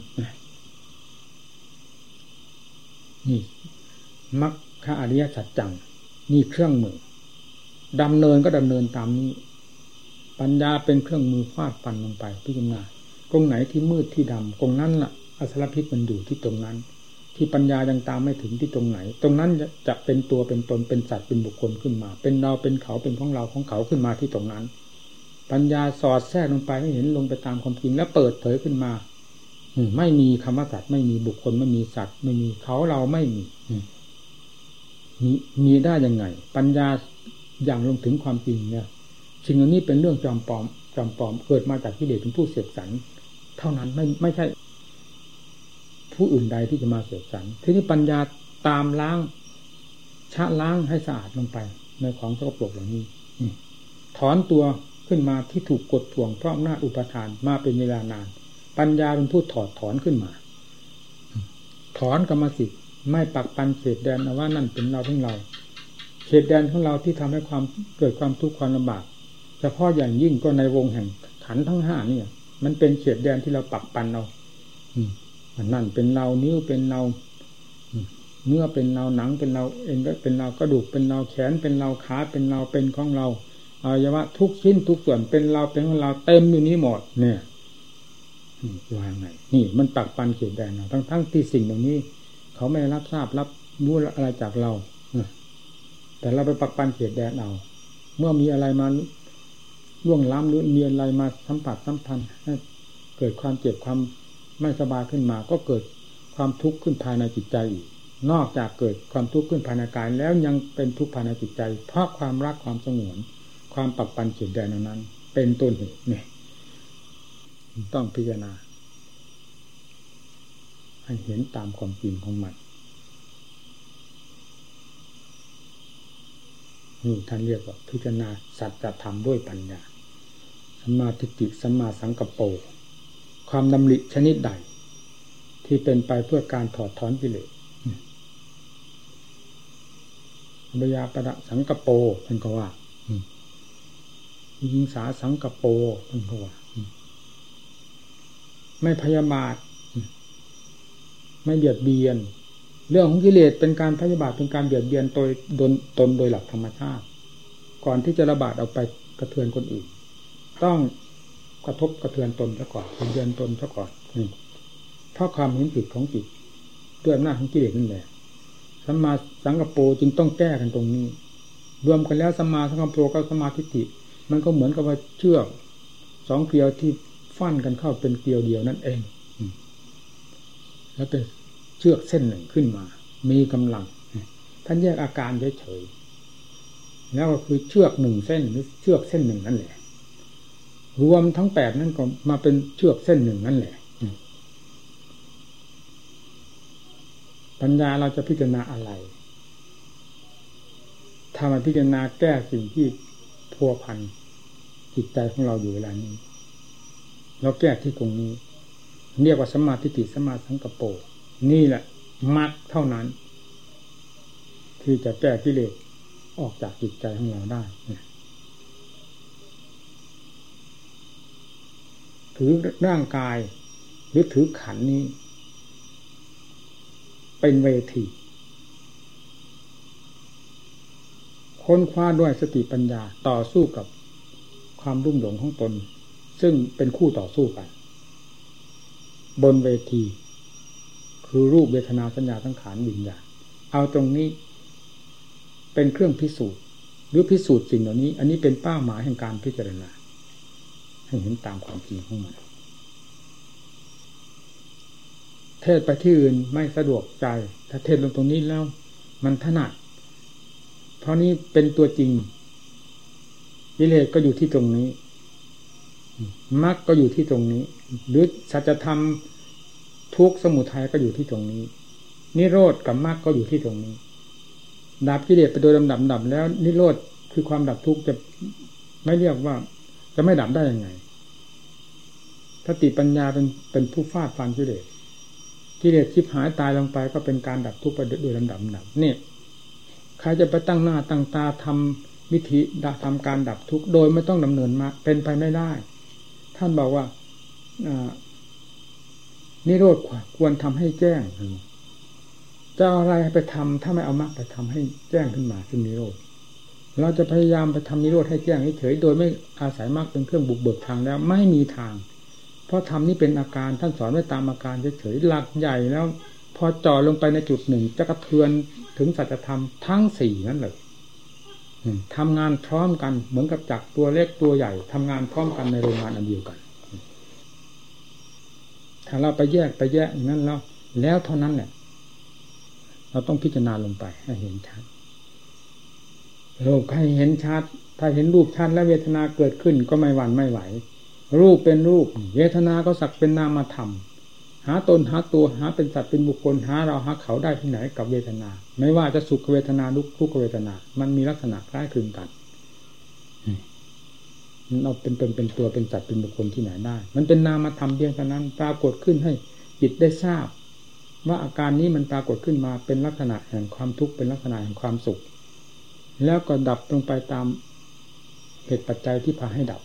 นี่มรรคอริยสัจจังนี่เครื่องมือดำเนินก็ดำเนินตามนี้ปัญญาเป็นเครื่องมือฟาดฟันลงไปพิจารณาตรงไหนที่มืดที่ดำตรงนั้นล่ะอสรพิษมันอยู่ที่ตรงนั้นที่ปัญญายังตามไม่ถึงที่ตรงไหนตรงนั้นจะเป็นตัวเป็นตนเป็นสัตว์เป็นบุคคลขึ้นมาเป็นเราเป็นเขาเป็นของเราของเขาขึ้นมาที่ตรงนั้นปัญญาสอดแทรกลงไปให้เห็นลงไปตามความจริงแล้วเปิดเผยขึ้นมาไม่มีคำว่าสัตว์ไม่มีบุคคลไม่มีสัตว์ไม่มีเขาเราไม่มีมีมีได้ยังไงปัญญาอย่างลงถึงความจริงเนี่ยสิ่งเหล่านี้เป็นเรื่องจอมปลอมจอมปลอมเกิดมาจากกิเลสเป็นผู้เสพสรรเท่านั้นไม่ไม่ใช่ผู้อื่นใดที่จะมาเสพสรรทีนี้ปัญญาตามล้างชะล้างให้สะอาดลงไปในของสกปรกเหล่านี้ถอนตัวขึ้นมาที่ถูกกดท่วงเพราะอำนาจอุปทานมาเป็นเวลานานปัญญาเป็นผู้ถอดถอนขึ้นมาถอนกรรมสิทธิ์ไม่ปักปันเขตแดนว่านั่นเป็นเราของเราเขตแดนของเราที่ทำให้ความเกิดความทุกข์ความลำบากเฉพาะอย่างยิ่งก็ในวงแห่งขันธ์ทั้งห้านี่มันเป็นเขตแดนที่เราปักปันเอานั่นเป็นเรานิ้วเป็นเราเนื้อเป็นเราหนังเป็นเราเอ็นเป็นเรากระดูกเป็นเราแขนเป็นเราขาเป็นเราเป็นของเราอวัยวะทุกชิ้นทุกส่วนเป็นเราเป็นของเราเต็มอยู่นี้หมดเนี่ยวางไงนี่มันปักปันเขียนแดนเราทั้งทั้งที่สิ่งเหล่านี้เขาไม่รับทราบรับรู้อะไรจากเราแต่เราไปปักปันเขียนแดนเอาเมื่อมีอะไรมาล่วงล้ำหรือมีอะไรมาสัมผัสสัมพันธ์เกิดความเจ็บความไม่สบายขึ้นมาก็เกิดความทุกข์ขึ้นภายในจิตใจอีกนอกจากเกิดความทุกข์ขึ้นภายในกายแล้วยังเป็นทุกข์ภายในจิตใจเพราะความรักความสงวนความปักปันเขียนแดนนั้นเป็นต้นเหตุนี่ต้องพิจารณาให้เห็นตามความจริงของมันนี่ท่านเรียกว่าพิจารณาสัจธรรมด้วยปัญญาสัมมาทิฏฐิสัมมาสังกัปโปความดำริชนิดใดที่เป็นไปเพื่อการถอดถอนกิเลสวิยาปดะสังกัปโปท่านก็ว่ายิงสาสังกัปโปท่านก็ว่าไม่พยาบาทไม่เบียดเบียนเรื่องของกิเลสเป็นการพยาบาทเป็นการเบียดเบียนตนตนโดยหลักธรรมชาติก่อนที่จะระบาดออกไปกระเทือนคนอื่นต้องกระทบกระเทือนตนซะก่อนกระเทือนตนซะก่อนนี่เพราะความเห็นผิดของจิตด้วยอำนาจของกิเลสนั่นแหละสัมมาสังกัปโปจึงต้องแก้กันตรงนี้รวมกันแล้วสัมมาสังกัปโปกับสัมมาทิฏฐิมันก็เหมือนกับว่าเชือกสองเกลียวที่ฟันกันเข้าเป็นเกลียวเดียวนั่นเองแล้วเป็นเชือกเส้นหนึ่งขึ้นมามีกำลังท่านแยกอาการเฉยๆแล้วก็คือเชือกหนึ่งเส้นหรือเชือกเส้นหนึ่งนั่นแหละรวมทั้งแปดนั่นก็มาเป็นเชือกเส้นหนึ่งนั่นแหละปัญญาเราจะพิจารณาอะไรถ้ามาพิจารณาแก้สิ่งที่พัวพันจิตใจของเราอยู่เวลานี้เราแก้ที่ตรงนี้เรียกว่าสัมมาทิฏฐิสัมมาสังกัปโปนี่แหละมรรคเท่านั้นที่จะแก้กิเลสออกจากจิตใจของเราได้ถือร่างกายหรือถือขันธ์นี้เป็นเวทีค้นคว้าด้วยสติปัญญาต่อสู้กับความรุ่มหลงของตนซึ่งเป็นคู่ต่อสู้กันบนเวทีคือรูปเวทนาสัญญาสังขารวิญญาณเอาตรงนี้เป็นเครื่องพิสูจน์หรือพิสูจน์สิ่งเหล่านี้อันนี้เป็นเป้าหมายแห่งการพิจารณาให้เห็นตามความจริงของมันเทศไปที่อื่นไม่สะดวกใจถ้าเทศลงตรงนี้แล้วมันถนัดเพราะนี้เป็นตัวจริงกิเลสก็อยู่ที่ตรงนี้มรรคก็อยู่ที่ตรงนี้หรือสัจธรรมทุกข์สมุทัยก็อยู่ที่ตรงนี้นิโรธกับมรรคก็อยู่ที่ตรงนี้ดับกิเลสไปโดยลำดับดับแล้วนิโรธคือความดับทุกข์จะไม่เรียกว่าจะไม่ดับได้ยังไงสติปัญญาเป็นเป็นผู้ฟาดฟันกิเลสกิเลสชิบหายตายลงไปก็เป็นการดับทุกข์ไปโดยลำดับดับนี่ใครจะไปตั้งหน้าตั้งตาทำวิธีทำการดับทุกข์โดยไม่ต้องดำเนินมาเป็นไปไม่ได้ท่านบอกว่านิโรธควรทำให้แจ้งจะเอาอะไรไปทำถ้าไม่เอามรรคไปทำให้แจ้งขึ้นมาซึ่งนิโรธเราจะพยายามไปทำนิโรธให้แจ้งเฉยๆโดยไม่อาศัยมรรคเป็นเครื่องบุกเบิกทางแล้วไม่มีทางเพราะธรรมนี้เป็นอาการท่านสอนไว้ตามอาการเฉยๆหลักใหญ่แล้วพอจ่อลงไปในจุดหนึ่งจะกระเทือนถึงสัจธรรมทั้งสี่นั่นเลยทำงานพร้อมกันเหมือนกับจักรตัวเล็กตัวใหญ่ทำงานพร้อมกันในโรงงานอันเดียวกันถ้าเราไปแยกไปแยกอย่างนั้นแล้วแล้วเท่านั้นแหละเราต้องพิจารณาลงไปให้เห็นชัดโลกให้เห็นชัดถ้าเห็นรูปชัดและเวทนาเกิดขึ้นก็ไม่หวั่นไม่ไหวรูปเป็นรูปเวทนาก็สักเป็นนามธรรมหาตนหาตัวหาเป็นสัตว์เป็นบุคคลหาเราหาเขาได้ที่ไหนกับเวทนาไม่ว่าจะสุขเวทนาทุกขเวทนามันมีลักษณะคล้ายคลึงกันมันเอาเป็นตนเป็นตัวเป็นสัตว์เป็นบุคคลที่ไหนได้มันเป็นนามธรรมเพียงเท่านั้นปรากฏขึ้นให้จิตได้ทราบว่าอาการนี้มันปรากฏขึ้นมาเป็นลักษณะแห่งความทุกข์เป็นลักษณะแห่งความสุขแล้วก็ดับลงไปตามเหตุปัจจัยที่พาให้ดับ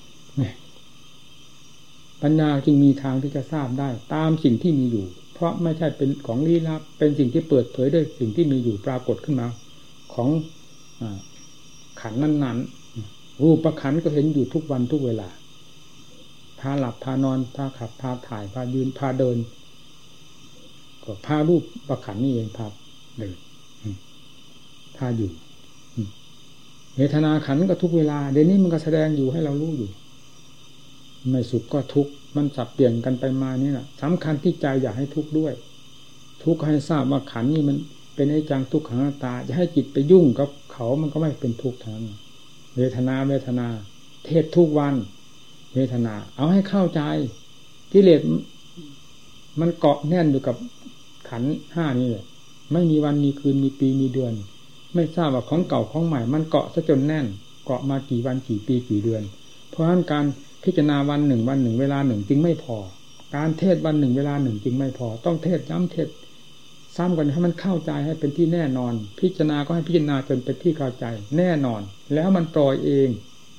ปัญญาจึงมีทางที่จะทราบได้ตามสิ่งที่มีอยู่เพราะไม่ใช่เป็นของลี้ลับเป็นสิ่งที่เปิดเผยด้วยสิ่งที่มีอยู่ปรากฏขึ้นมาของขันธ์นั้นรูปขันธ์ก็เห็นอยู่ทุกวันทุกเวลาพาหลับพานอนพาขับพาถ่ายพายืนพาเดินก็พารูปประขันธ์นี่เองพาเดินพาอยู่เวทนาขันธ์ก็ทุกเวลาเดี๋ยวนี้มันก็แสดงอยู่ให้เรารู้อยู่ไม่สุขก็ทุกข์มันสับเปลี่ยนกันไปมานี่แหละสำคัญที่ใจอย่าให้ทุกข์ด้วยทุกข์ให้ทราบว่าขันธ์นี่มันเป็นไอ้จังทุกขังอนัตตาจะให้จิตไปยุ่งกับเขามันก็ไม่เป็นทุกข์ทั้งนั้นเวทนาเวทนาเทศทุกวันเวทนาเอาให้เข้าใจกิเลสมันเกาะแน่นอยู่กับขันธ์ห้านี่แหละไม่มีวันมีคืนมีปีมีเดือนไม่ทราบว่าของเก่าของใหม่มันเกาะซะจนแน่นเกาะมากี่วันกี่ปีกี่เดือนเพราะฉะนั้นการพิจารณาวันหนึ่งวันหนึ่งเวลาหนึ่งจึงไม่พอการเทศวันหนึ่งเวลาหนึ่งจึงไม่พอต้องเทศย้ำเทศซ้ำกันให้มันเข้าใจให้เป็นที่แน่นอนพิจารณาก็ให้พิจารณาจนเป็นที่เข้าใจแน่นอนแล้วมันปล่อยเอง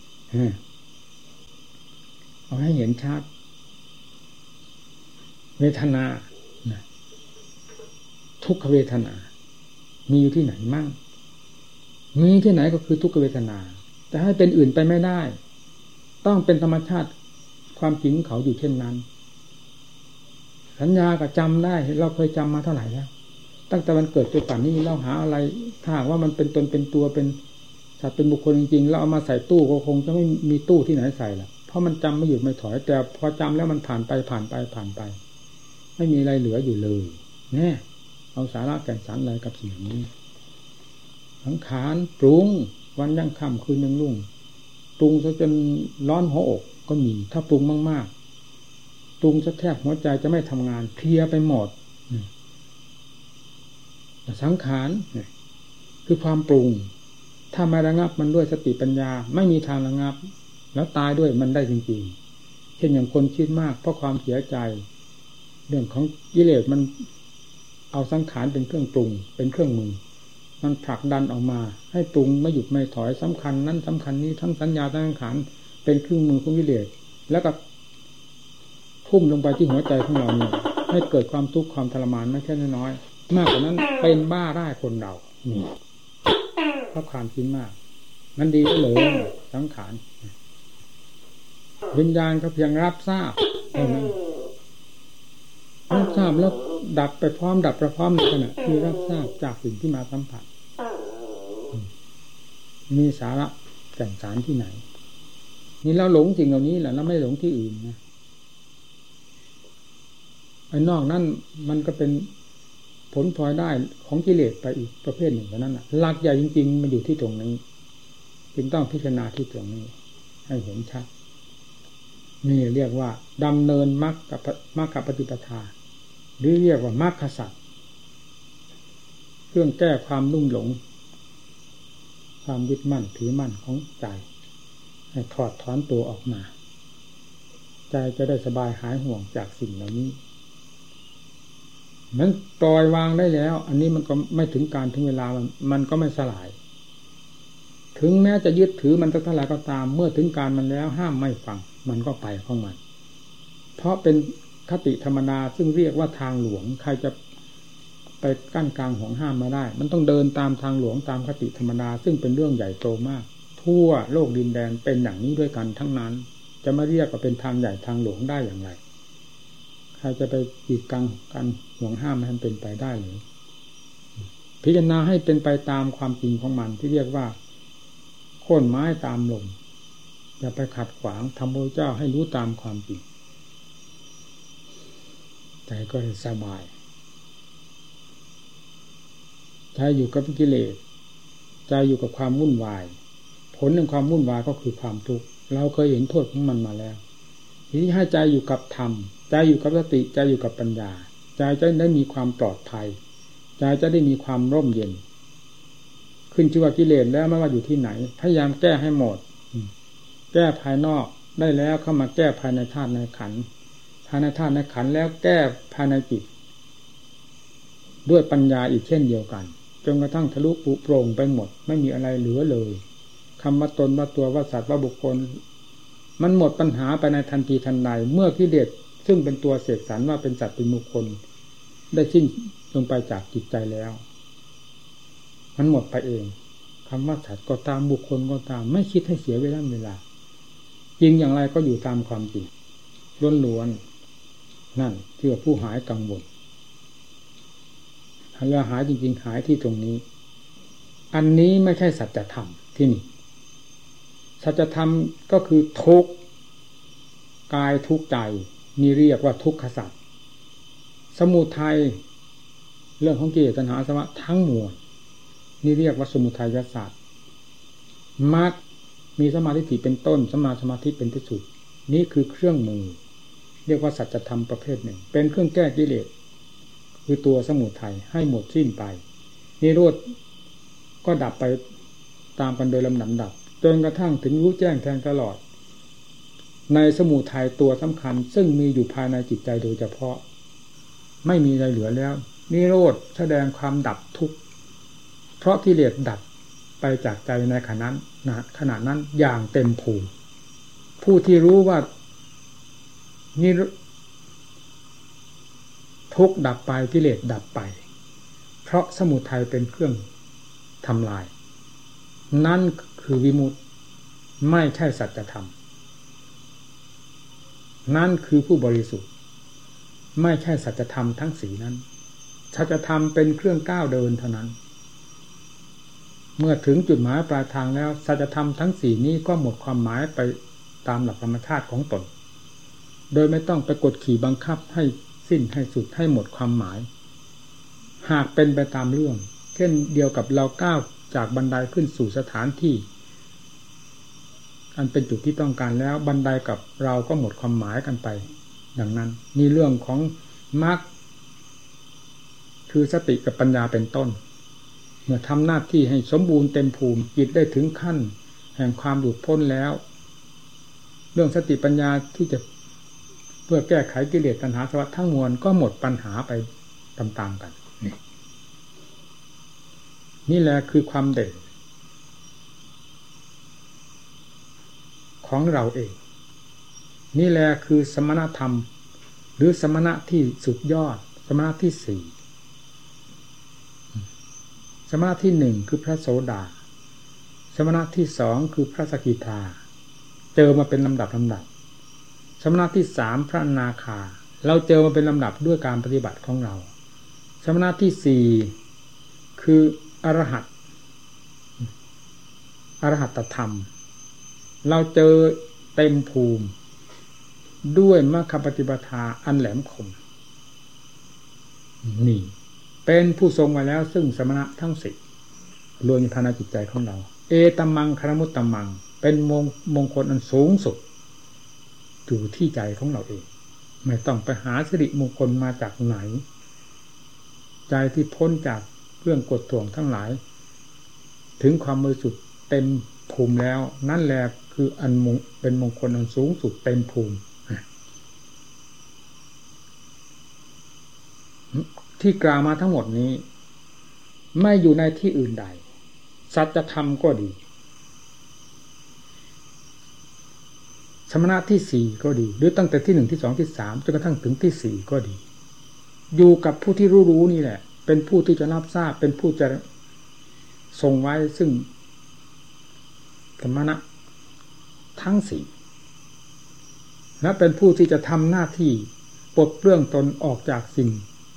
เอาให้เห็นชัดเวทนาทุกขเวทนามีอยู่ที่ไหนมั่งมีที่ไหนก็คือทุกขเวทนาแต่ให้เป็นอื่นไปไม่ได้ต้องเป็นธรรมชาติความจริงเขาอยู่เช่นนั้นสัญญาก็จำได้เราเคยจำมาเท่าไหร่แล้วตั้งแต่มันเกิดจนป่านนี้เราหาอะไรถ้าหากว่ามันเป็นตนเป็นตัวเป็นสัตว์เป็นบุคคลจริงๆเราเอามาใส่ตู้ก็คงจะไม่มีตู้ที่ไหนใส่ละเพราะมันจำไม่หยุดไม่ถอยแต่พอจำแล้วมันผ่านไปผ่านไปผ่านไปไม่มีอะไรเหลืออยู่เลยแน่เอาสาระแก่นสารอะไรกับสิ่งนี้สังขารปรุงวันยังค่ำคืนยังรุ่งปรุงซะจนร้อนหัวอกก็มีถ้าปรุงมากๆปรุงซะแทบหัวใจจะไม่ทำงานเพลียไปหมดสังขารคือความปรุงถ้าไม่ระงับมันด้วยสติปัญญาไม่มีทางระงับแล้วตายด้วยมันได้จริงๆเช่นอย่างคนคิดมากเพราะความเสียใจเรื่องของกิเลสมันเอาสังขารเป็นเครื่องปรุงเป็นเครื่องมือมันผลักดันออกมาให้ปรุงไม่หยุดไม่ถอยสำคัญนั้นสำคัญนี้ทั้งสัญญาทั้งสังขารเป็นเครื่องมือของกิเลสแล้วก็ทุ่มลงไปที่หัวใจของเราเนี่ยให้เกิดความทุกข์ความทรมานไม่ใช่น้อยๆมากกว่านั้นเป็นบ้าได้คนเรานี่เพราะความคิดมากมันดีเลยสังขารวิญญาณก็เพียงรับทราบเท่านั้นรับทราบแล้วดับไปพร้อมดับไปพร้อมในขณะที่รับทราบจากสิ่งที่มาสัมผัสมีสาระแก่นสารที่ไหนนี่เราหลงสิ่งเหล่านี้แหละเราไม่หลงที่อื่นนะไอ้นอกนั้นมันก็เป็นผลพลอยได้ของกิเลสไปอีกประเภทหนึ่งเท่านั้นน่ะหลักใหญ่จริงๆมันอยู่ที่ตรงนี้จึงต้องพิจารณาที่ตรงนี้ให้เห็นชัดนี่เรียกว่าดำเนินมรรคกับมรรคปฏิปทาหรือเรียกว่ามรรคสัจเครื่องแก้ความลุ่มหลงความยึดมั่นถือมั่นของใจให้ถอดถอนตัวออกมาใจจะได้สบายหายห่วงจากสิ่งเหล่านี้มันปล่อยวางได้แล้วอันนี้มันก็ไม่ถึงการถึงเวลามันมันก็ไม่สลายถึงแม้จะยึดถือมันสักเท่าไหร่ก็ตามเมื่อถึงการมันแล้วห้ามไม่ฟังมันก็ไปของมันเพราะเป็นคติธรรมดาซึ่งเรียกว่าทางหลวงใครจะไปกั้นกลางห่วงห้ามมาได้มันต้องเดินตามทางหลวงตามคติธรรมดาซึ่งเป็นเรื่องใหญ่โตมากทั่วโลกดินแดนเป็นอย่างนี้ด้วยกันทั้งนั้นจะมาเรียกว่าเป็นทางใหญ่ทางหลวงได้อย่างไรใครจะไปกีดกันการห่วงห้ามให้มันเป็นไปได้หรือพิจารณาให้เป็นไปตามความจริงของมันที่เรียกว่าโค่นไม้ตามลมอย่าไปขัดขวางทำพระเจ้าให้รู้ตามความจริงใจก็จะสบายใจอยู่กับกิเลสใจอยู่กับความวุ่นวายผลของความวุ่นวายก็คือความทุกข์เราเคยเห็นโทษของมันมาแล้วทีนี้ให้ใจอยู่กับธรรมใจอยู่กับสติใจอยู่กับปัญญาใจจะได้มีความปลอดภัยใจจะได้มีความร่มเย็นขึ้นชื่อว่ากิเลสแล้วไม่ว่าอยู่ที่ไหนพยายามแก้ให้หมดแก้ภายนอกได้แล้วเข้ามาแก้ภายในธาตุในขันธ์ภายในธาตุในขันธ์แล้วแก้ภายในจิตด้วยปัญญาอีกเช่นเดียวกันจนกระทั่งทะลุปุโปร่งไปหมดไม่มีอะไรเหลือเลยคำว่าตนว่าตัวว่าสัตว์ว่าบุคคลมันหมดปัญหาไปในทันทีทันใดเมื่อกิเลสซึ่งเป็นตัวเสกสรรว่าเป็นสัตว์เป็นบุคคลได้สิ้นลงไปจากจิตใจแล้วมันหมดไปเองคำว่าสัตว์ก็ตามบุคคลก็ตามไม่คิดให้เสียเวลาเวลาจริงอย่างไรก็อยู่ตามความจริงล้วนๆนั่นเชื่อผู้หายกังวลเรื่องหายจริงๆหายที่ตรงนี้อันนี้ไม่ใช่สัจธรรมที่นี่สัจธรรมก็คือทุกข์กายทุกข์ใจนี่เรียกว่าทุกขสัจสมุทัยเรื่องของกิเลสตัณหาอาสวะทั้งมวลนี่เรียกว่าสมุทัยศาสตร์มรรคมีสัมมาทิฏฐิเป็นต้นสัมมาสมาธิเป็นที่สุดนี่คือเครื่องมือเรียกว่าสัจธรรมประเภทหนึ่งเป็นเครื่องแก้กิเลสคือตัวสมุทัยให้หมดสิ้นไปนิโรธก็ดับไปตามกันโดยลำดับดับจนกระทั่งถึงรู้แจ้งแทงตลอดในสมุทัยตัวสำคัญซึ่งมีอยู่ภายในจิตใจโดยเฉพาะไม่มีอะไรเหลือแล้วนิโรธแสดงความดับทุกข์เพราะกิเลสดับไปจากใจในขณะนั้นนะขณะนั้นอย่างเต็มภูมิผู้ที่รู้ว่านี่ทุกข์ดับไปกิเลสดับไปเพราะสมุทัยเป็นเครื่องทำลายนั่นคือวิมุตติไม่ใช่สัจธรรมนั่นคือผู้บริสุทธิ์ไม่ใช่สัจธรรมทั้งสี่นั้นสัจธรรมเป็นเครื่องก้าวเดินเท่านั้นเมื่อถึงจุดหมายปลายทางแล้วสัจธรรมทั้งสี่นี้ก็หมดความหมายไปตามหลักธรรมชาติของตนโดยไม่ต้องไปกดขี่บังคับให้สิ้นให้สุดให้หมดความหมายหากเป็นไปตามเรื่องเช่นเดียวกับเราก้าวจากบันไดขึ้นสู่สถานที่อันเป็นจุดที่ต้องการแล้วบันไดกับเราก็หมดความหมายกันไปดังนั้นนี่เรื่องของมรรคคือสติกับปัญญาเป็นต้นเมื่อทำหน้าที่ให้สมบูรณ์เต็มภูมิจิตได้ถึงขั้นแห่งความหลุดพ้นแล้วเรื่องสติปัญญาที่จะเพื่อแก้ไขกิเลสตัณหาอาสวะทั้งมวลก็หมดปัญหาไปตามๆกันนี่นี่แหละคือความเด่นของเราเองนี่แหละคือสมณธรรมหรือสมณะที่สุดยอดสมณะที่สี่สมณะที่หนึ่งคือพระโสดาสมณะที่สองคือพระสกิทาเจอมาเป็นลำดับลำดับสมณะที่สามพระอนาคาเราเจอมาเป็นลำดับด้วยการปฏิบัติของเราสมณะที่สี่คืออรหัตอรหัตธรรมเราเจอเต็มภูมิด้วยมรรคปฏิปทาอันแหลมคมนี่เป็นผู้ทรงไว้แล้วซึ่งสมณะทั้งสี่รวมอยู่ภายในจิตใจของเราเอตัมมังคารมุตตัมมังเป็นมงมงคลอันสูงสุดอยู่ที่ใจของเราเองไม่ต้องไปหาสิริมงคลมาจากไหนใจที่พ้นจากเครื่องกดท่วงทั้งหลายถึงความบริสุทธิ์เต็มภูมิแล้วนั่นแหละคืออันมงเป็นมงคลอันสูงสุดเต็มภูมิที่กล่าวมาทั้งหมดนี้ไม่อยู่ในที่อื่นใดสัจธรรมก็ดีสมณะที่สี่ก็ดีหรือตั้งแต่ที่หนึ่งที่สองที่สามจนกระทั่งถึงที่สี่ก็ดีอยู่กับผู้ที่รู้รู้นี่แหละเป็นผู้ที่จะรับทราบเป็นผู้จะทรงไว้ซึ่งสมณะทั้งสี่และเป็นผู้ที่จะทำหน้าที่ปลดเปลื้องตนออกจากสิ่ง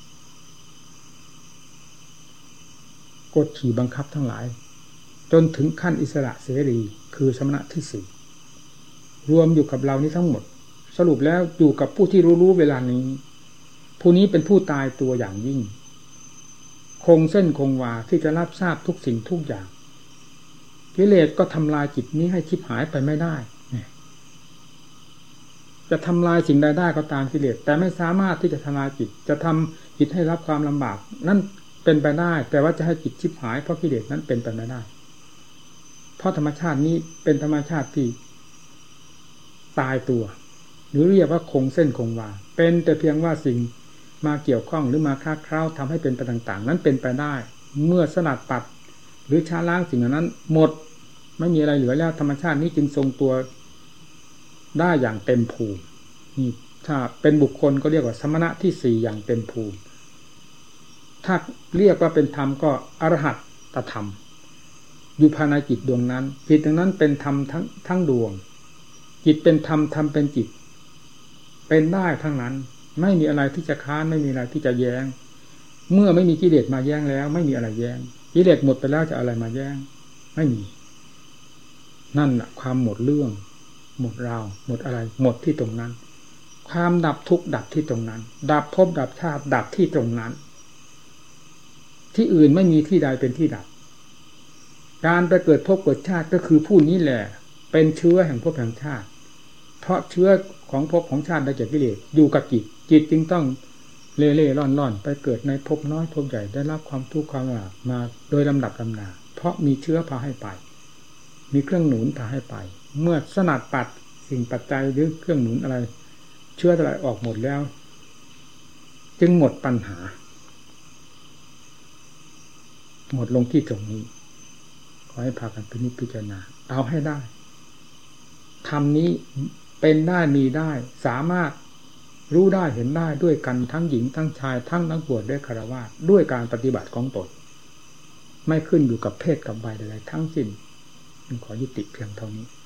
กดขี่บังคับทั้งหลายจนถึงขั้นอิสระเสรีคือสมณะที่สี่รวมอยู่กับเรานี้ทั้งหมดสรุปแล้วอยู่กับผู้ที่รู้ๆเวลานี้ผู้นี้เป็นผู้ตายตัวอย่างยิ่งคงเส้นคงวาที่จะรับทราบทุกสิ่งทุกอย่างกิเลสก็ทำลายจิตนี้ให้ชิบหายไปไม่ได้จะทำลายสิ่งใดได้ก็ตามกิเลสแต่ไม่สามารถที่จะทำลายจิตจะทำจิตให้รับความลำบากนั่นเป็นไปได้แต่ว่าจะให้จิตชิบหายเพราะกิเลสนั้นเป็นไปไม่ได้เพราะธรรมชาตินี้เป็นธรรมชาติที่ตายตัวหรือเรียกว่าคงเส้นคงวาเป็นแต่เพียงว่าสิ่งมาเกี่ยวข้องหรือมาคลาเคล้าทำให้เป็นไปต่างๆนั้นเป็นไปได้เมื่อสลัดปัดหรือช้าล้างสิ่งนั้นหมดไม่มีอะไรเหลือแล้วธรรมชาตินี้จึงทรงตัวได้อย่างเต็มภูมินี่ถ้าเป็นบุคคลก็เรียกว่าสมณะที่สี่อย่างเต็มภูมิถ้าเรียกว่าเป็นธรรมก็อรหัตตธรรมอยู่ภายในจิตดวงนั้นจิตดวงนั้นเป็นธรรมทั้งทั้งดวงจิตเป็นธรรมธรรมเป็นจิตเป็นได้ทั้งนั้นไม่มีอะไรที่จะค้านไม่มีอะไรที่จะแย้งเมื่อไม่มีกิเลสมาแย้งแล้วไม่มีอะไรแย้งกิเลสหมดไปแล้วจะอะไรมาแย้งไม่มีนั่นแหละความหมดเรื่องหมดราวหมดอะไรหมดที่ตรงนั้นความดับทุกข์ดับที่ตรงนั้นดับภพดับชาติดับที่ตรงนั้นที่อื่นไม่มีที่ใดเป็นที่ดับการไปเกิดภพเกิดชาติก็คือผู้นี้แหละเป็นเชื้อแห่งภพแห่งชาติเพราะเชื้อของภพของชาติได้จากกิเลสอยู่กับจิตจิตจึงต้องเล่เล่ร่อนร่อนไปเกิดในภพน้อยภพใหญ่ได้รับความทุกข์ความลำบากมาโดยลำดับลำดาเพราะมีเชื้อพาให้ไปมีเครื่องหนุนพาให้ไปเมื่อสนัดปัดสิ่งปัจจัยหรือเครื่องหนุนอะไรเชื้ออะไรออกหมดแล้วจึงหมดปัญหาหมดลงที่ตรงนี้ขอให้พากันพินิจพิจารณาเอาให้ได้ธรรมนี้เป็นได้มีได้สามารถรู้ได้เห็นได้ด้วยกันทั้งหญิงทั้งชายทั้งนักบวชด้วยฆราวาสด้วยการปฏิบัติของตนไม่ขึ้นอยู่กับเพศกับวัยใดๆทั้งสิ้นขอยุติเพียงเท่านี้